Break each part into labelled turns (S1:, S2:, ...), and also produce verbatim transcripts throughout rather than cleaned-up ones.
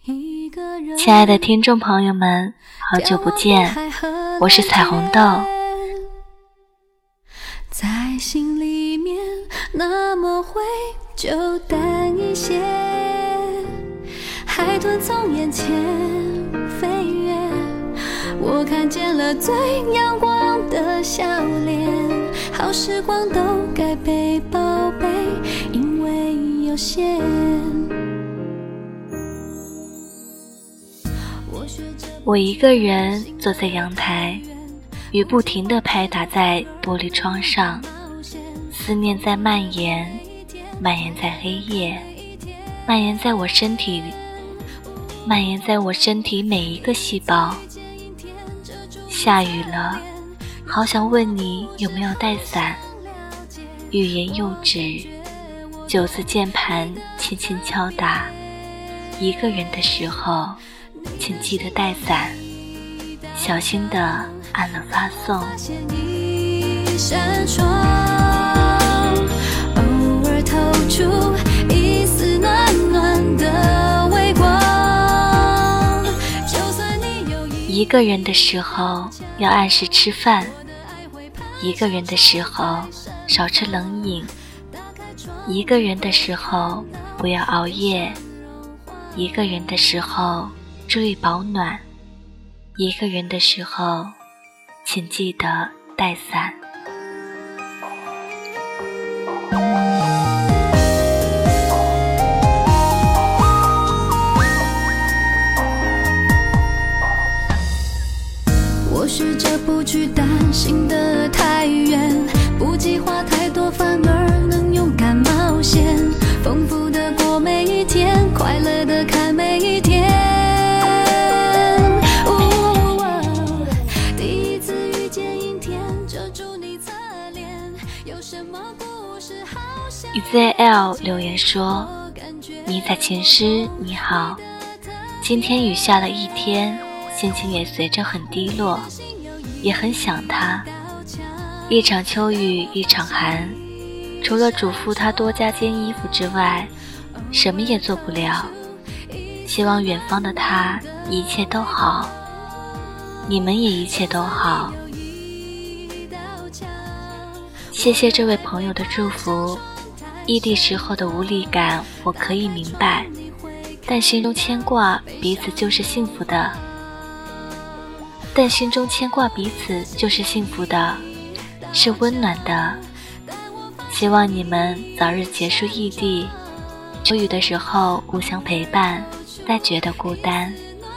S1: 亲爱的听众朋友们，好久不见，我是彩虹豆。
S2: 在心里面那么会就淡一些，海豚从眼前飞越，我看见了最阳光的笑脸，好时光都该被宝贝，因为有限。
S1: 我一个人坐在阳台，雨不停地拍打在玻璃窗上，思念在蔓延，蔓延在黑夜，蔓延在我身体里，蔓延在我身体每一个细胞。下雨了，好想问你有没有带伞，欲言又止，九字键盘轻轻敲打，一个人的时候请记得带伞，小心地按了发送。
S2: 扇窗偶尔透出一丝暖暖的微光，就算你有
S1: 一个人的时候要按时吃饭，一个人的时候少吃冷饮，一个人的时候不要熬夜，一个人的时候注意保暖，一个人的时候请记得带伞。
S2: 我试着不去担心得太远，不计划太多，反而能勇敢冒险，丰富的过每一天，快乐的看每一天。第一次遇见阴天，遮住你侧脸，有什么故事好像
S1: Z L 留言说，迷彩情诗你好，今天雨下了一天，心情也随着很低落，也很想他。一场秋雨一场寒，除了嘱咐他多加件衣服之外，什么也做不了。希望远方的他一切都好，你们也一切都好。谢谢这位朋友的祝福，异地时候的无力感我可以明白，但心中牵挂彼此就是幸福的。但心中牵挂彼此就是幸福的，是温暖的。希望你们早日结束异地，秋雨的时候互相陪伴，再觉得孤单。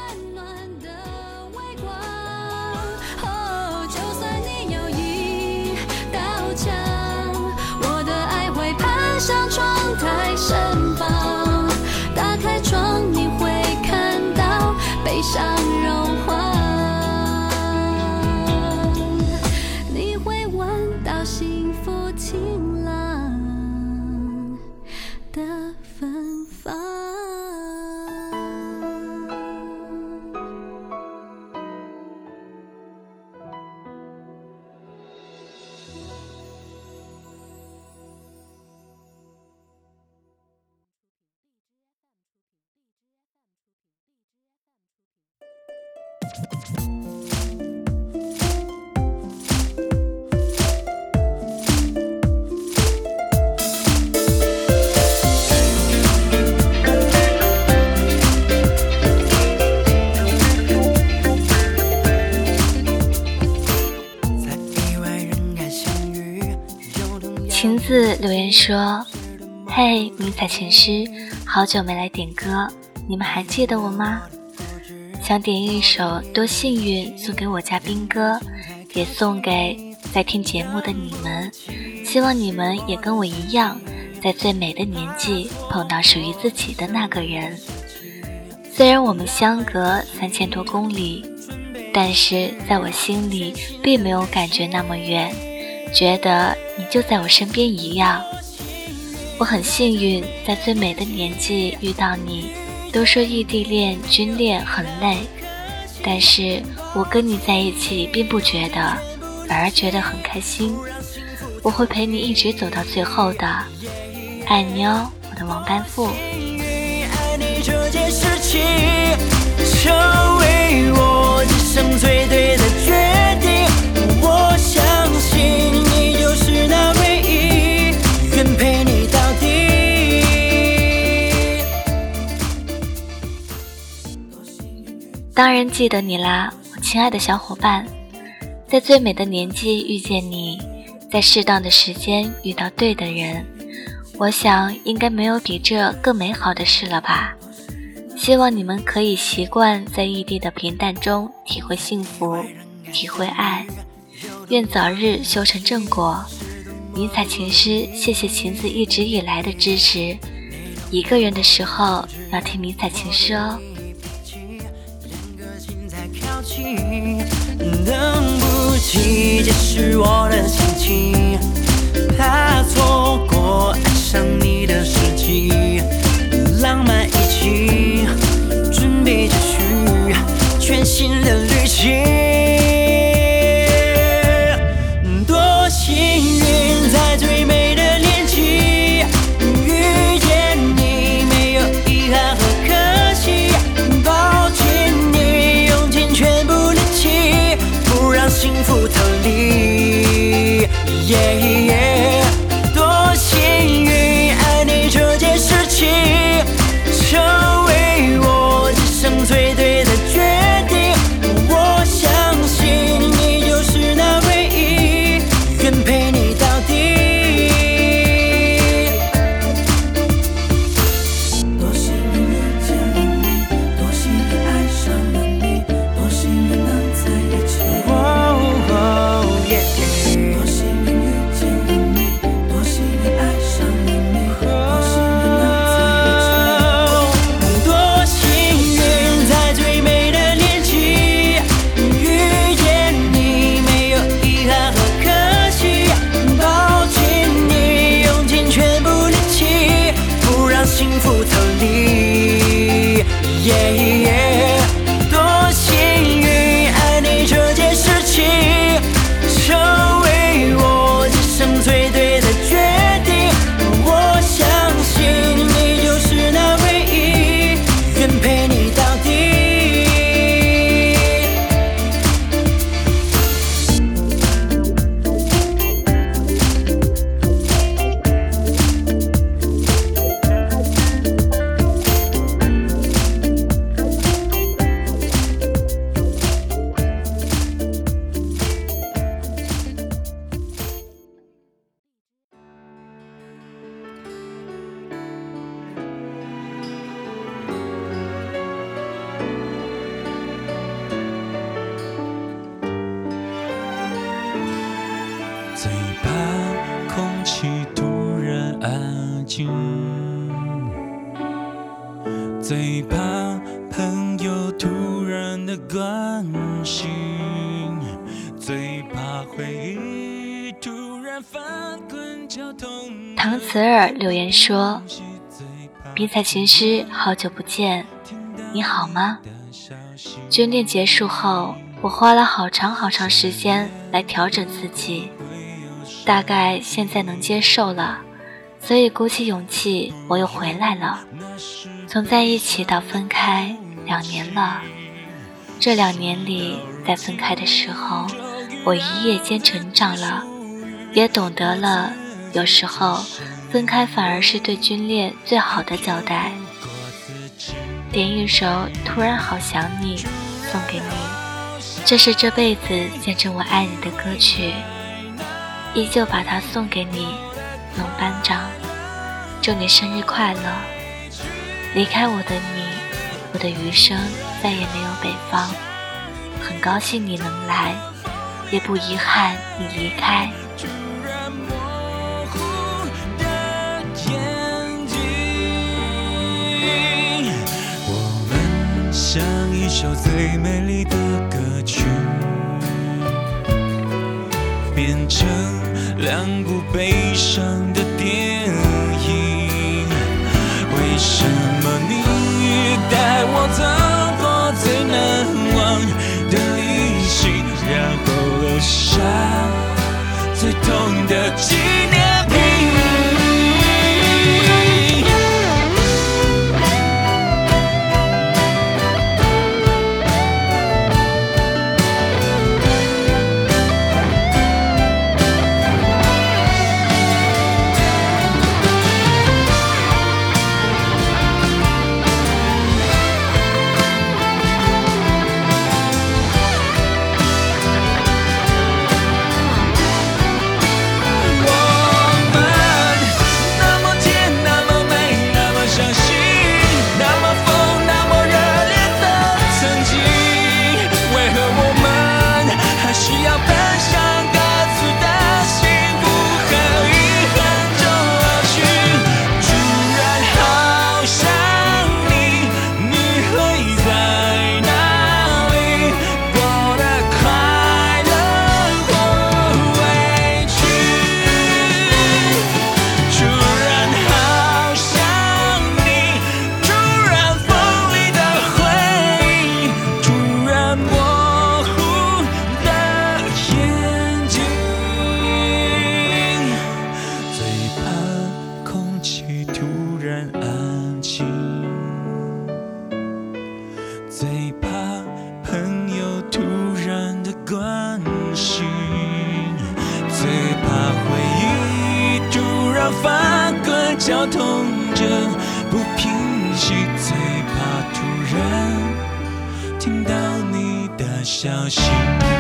S2: 就算你有一道墙，我的爱会攀上窗台身旁，打开窗你会看到悲伤融化，你会闻到幸福晴朗的芬芳。
S1: 晴子留言说，嘿，迷彩情诗，好久没来点歌，你们还记得我吗？想点一首多幸运送给我家兵哥，也送给在听节目的你们，希望你们也跟我一样，在最美的年纪碰到属于自己的那个人。虽然我们相隔三千多公里，但是在我心里并没有感觉那么远，觉得你就在我身边一样。我很幸运在最美的年纪遇到你，都说异地恋军恋很累，但是我跟你在一起并不觉得，反而觉得很开心。我会陪你一直走到最后的，爱你哦，我的王班副。爱你这件事情当然记得你啦，我亲爱的小伙伴。在最美的年纪遇见你，在适当的时间遇到对的人，我想应该没有比这更美好的事了吧。希望你们可以习惯在异地的平淡中体会幸福，体会爱，愿早日修成正果。迷彩情诗，谢谢晴子一直以来的支持，一个人的时候要听迷彩情诗哦。
S3: 等不及解释我的心情，怕错过爱上你的时机，浪漫一起准备继续全新的旅行。多幸运在最美的年纪遇见你，没有遗憾和可惜，抱紧你用尽全部力气，不让幸福逃离、yeah, yeah. 多幸运爱你这件事情成为我这生最对的决定，我相信你就是那唯一，愿陪你到底。多幸运遇见了你，多幸运爱上了你，多幸运能在一起。Oh, oh, yeah. 多幸运遇见了你，多幸运爱上了你，多幸运能在一起。多幸运在最美的年纪遇见你，没有遗憾和可惜，抱紧你用尽全部力气，不让幸福逃离、yeah, yeah. 多幸运爱你这件事情成为我这生最对的决定，我相信你就是那唯一，愿陪你到底。
S4: 最怕空气突然安静，最怕朋友突然的关心，最怕回忆突然翻滚绞痛。
S1: 唐慈儿留言说，迷彩情诗，好久不见，你好吗？军恋结束后，我花了好长好长时间来调整自己，大概现在能接受了，所以鼓起勇气我又回来了。从在一起到分开两年了，这两年里在分开的时候，我一夜间成长了，也懂得了有时候分开反而是对军恋最好的交代。点一首《突然好想你》送给你，这是这辈子见证我爱你的歌曲，依旧把它送给你，龙班长，祝你生日快乐。离开我的你，我的余生再也没有北方，很高兴你能来，也不遗憾你离开。
S4: 像一首最美丽的歌曲，变成两部悲伤的电影。为什么你带我走过最难忘的旅行，然后留下最痛的纪念品？ 相信。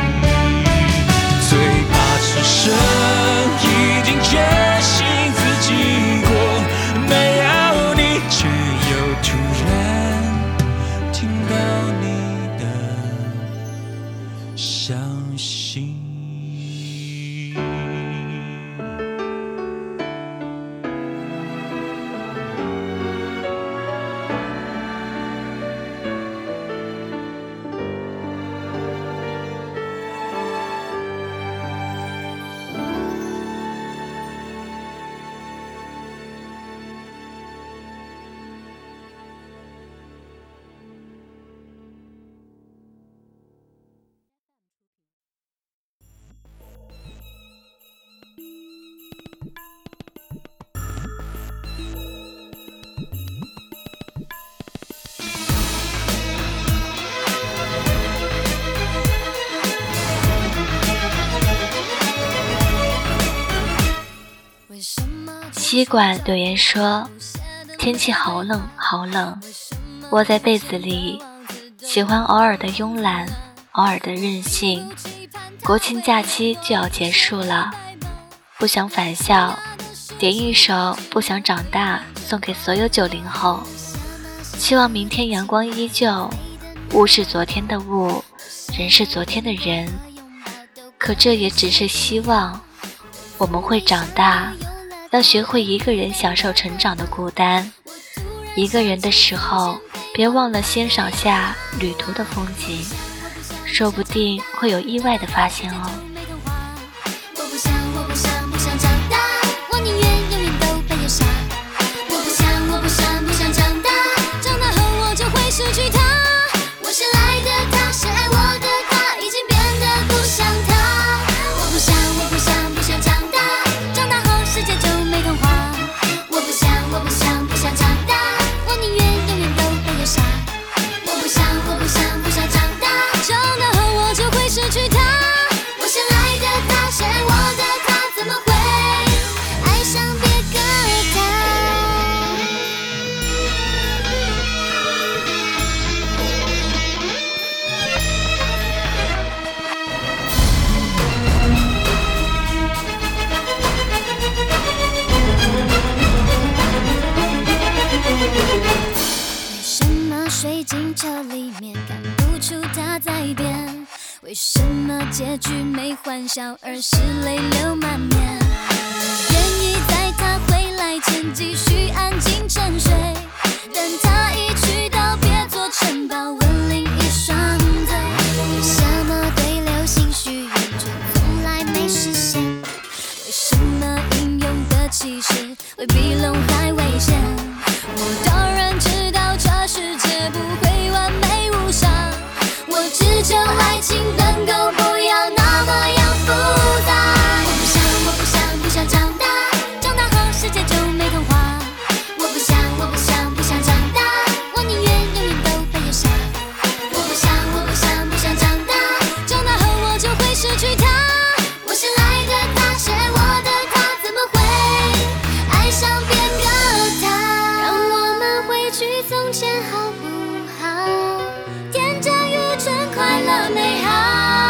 S4: 最怕此生已经决心自己过，没有你，却又突然听到你的相信。
S1: 吸管留言说，天气好冷好冷，窝在被子里，喜欢偶尔的慵懒，偶尔的任性。国庆假期就要结束了，不想返校，点一首不想长大送给所有九零后，希望明天阳光依旧，雾是昨天的雾，人是昨天的人，可这也只是希望。我们会长大，要学会一个人享受成长的孤单。一个人的时候，别忘了欣赏下旅途的风景，说不定会有意外的发现哦。
S2: 我不想，我不想，不想长大，我宁愿永远都被扼杀。我不想，我不想，不想长大，长大后我就会失去他。我深爱的他，深爱我的他，已经变得不像他。我不想，我不想，不想长大，长大后世界就没童话。我不想，我不想，不想长大，我宁愿永远都被扼杀。我不想，我不想，不想长大，长大后我就会失去他。我深爱的他，深爱我的他，怎么会爱上别个他？为什么水晶车里面看不出他在变？为什么结局没欢笑，而是泪流满面？愿意在他回来前继续安静沉睡，等他一去到别做城堡，吻另一双腿。为什么对流星许愿却从来没实现？为什么英勇的骑士会比龙还危险？我当然知道这世界不会完美无伤，我只求爱情能够不要那么样复杂。我不想，我不想，不想长大，长大后世界就没童话。我不想，我不想，不想长大，我宁愿永远都被扼杀。我不想，我不想，不想长大，长大后我就会失去他。我深爱的他，深爱我的他，怎么会爱上别个他？让我们回去从前好不好？天真愚蠢，快乐美好。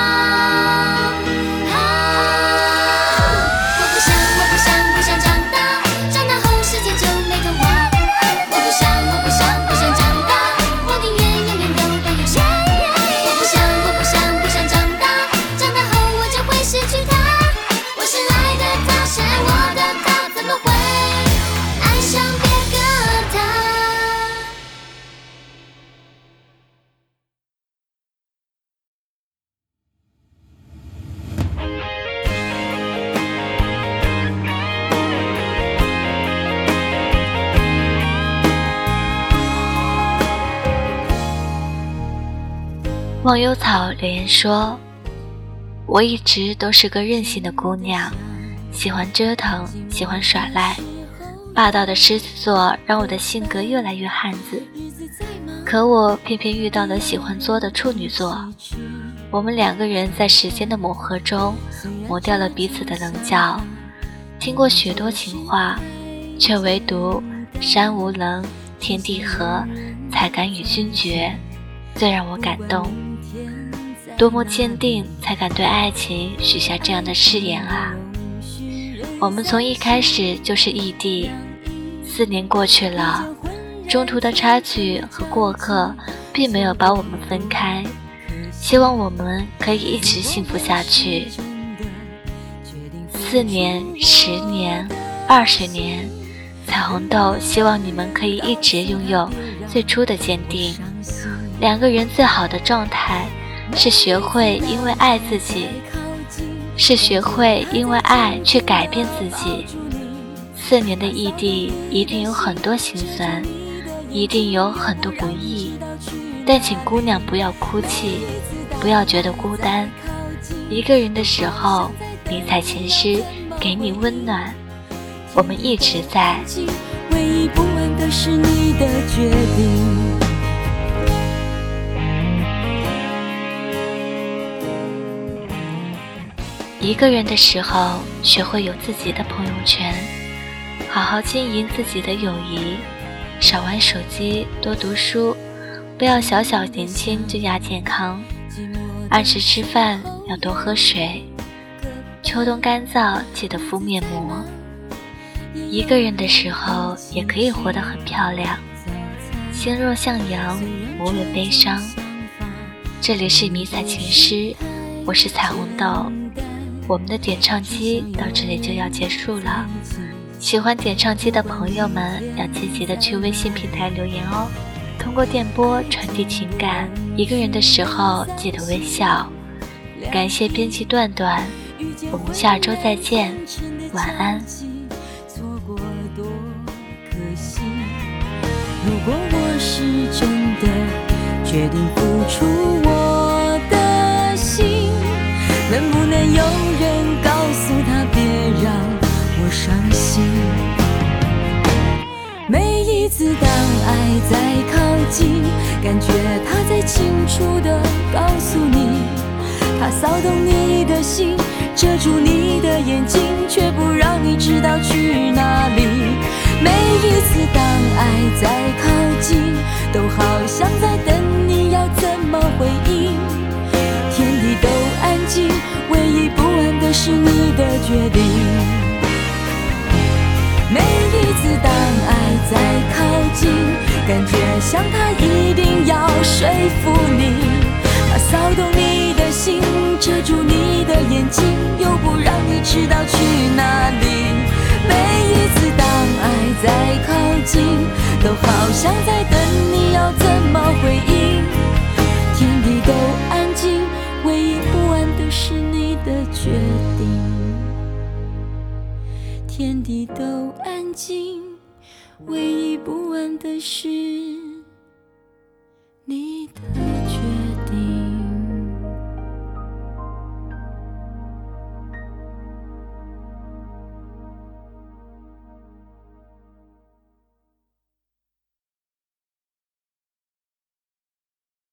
S2: 我不想，我不想，不想长大，长大后世界就没童话。我不想，我不想，不想长大，我宁愿永远都被扼杀。我不想，我不想，不想长大，长大后我就会失去他。我深爱的他，深爱我的他，怎么会爱上别个他？
S1: 忘忧草留言说，我一直都是个任性的姑娘，喜欢折腾，喜欢耍赖，霸道的狮子座让我的性格越来越汉子，可我偏偏遇到了喜欢作的处女座。我们两个人在时间的磨合中磨掉了彼此的棱角，听过许多情话，却唯独山无棱，天地合，才敢与君绝，最让我感动。 多么坚定才敢对爱情许下这样的誓言啊！我们从一开始就是异地，四年过去了，中途的插曲和过客并没有把我们分开，希望我们可以一直幸福下去。四年、十年、二十年，彩虹豆希望你们可以一直拥有最初的坚定。两个人最好的状态是学会因为爱自己，是学会因为爱去改变自己。四年的异地一定有很多心酸，一定有很多不易，但请姑娘不要哭泣，不要觉得孤单。一个人的时候，迷彩情诗给你温暖，我们一直在。
S2: 唯一不安的是你的决定。
S1: 一个人的时候，学会有自己的朋友圈，好好经营自己的友谊，少玩手机，多读书，不要小小年轻就亚健康，按时吃饭，要多喝水，秋冬干燥记得敷面膜。一个人的时候也可以活得很漂亮，心若向阳，无论悲伤。这里是迷彩情诗，我是彩虹豆。我们的点唱机到这里就要结束了，喜欢点唱机的朋友们要积极的去微信平台留言哦，通过电波传递情感。一个人的时候记得微笑。感谢编辑段段，我们下周再见，晚安。
S2: 错过多可惜，如果我是真的决定付出我的心，能不能有人告诉他别让我伤心。每一次当爱在靠近，感觉他在清楚地告诉你，他骚动你的心，遮住你的眼睛，却不让你知道去哪里。每一次当爱在靠近，都好像在等你要怎么回应。天地都安静，唯一不安的是你的决定。每一次当爱在靠近，感觉像他一定要说服你，他骚动你的心，遮住你的眼睛，又不让你知道去哪里。每一次当爱在靠近，都好像在等你要怎么回应。天地都安静，唯一不安的是你的决定。天地都安静，唯一不安的是你的